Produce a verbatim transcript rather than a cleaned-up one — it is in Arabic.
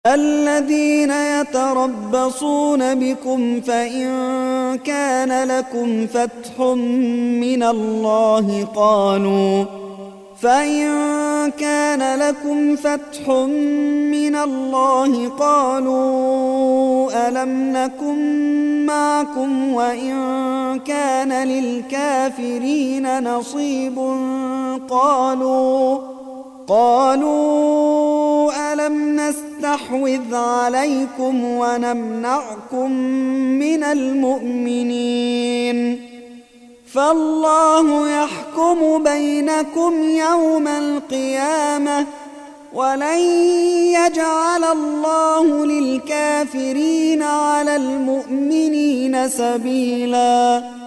الذين يتربصون بكم فإن كان لكم فتح من الله قالوا فإن كان لكم فتح من الله قالوا ألم نكن معكم وإن كان للكافرين نصيب قالوا قالوا ألم نستحوذ عليكم ونمنعكم من المؤمنين فالله يحكم بينكم يوم القيامة ولن يجعل الله للكافرين على المؤمنين سبيلاً.